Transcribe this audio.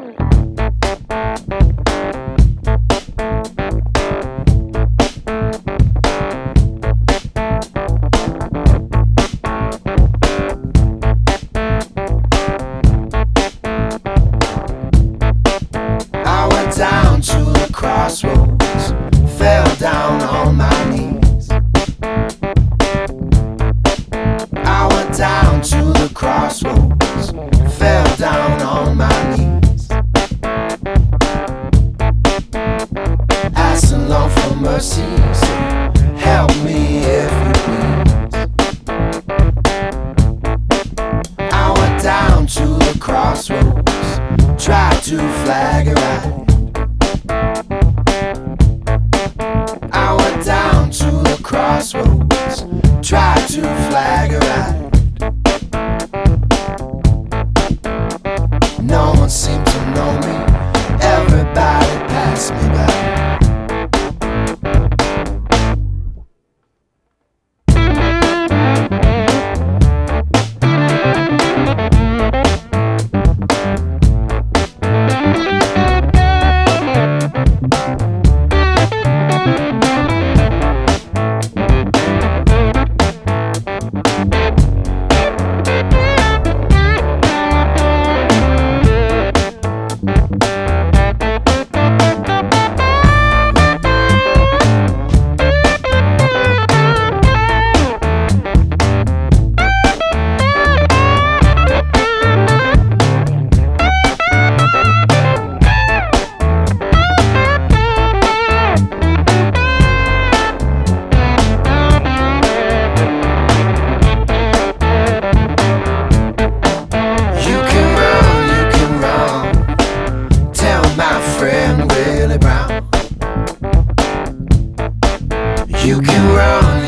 I went down to the crossroads, fell down on my knees. I went down to the crossroads, fell down on my knees. Asking Lord for mercy, so help me if you please. I went down to the crossroads, tried to flag a ride. I went down to the crossroads, tried to flag a ride. No one seemed to know me, everybody passed me by. You can run,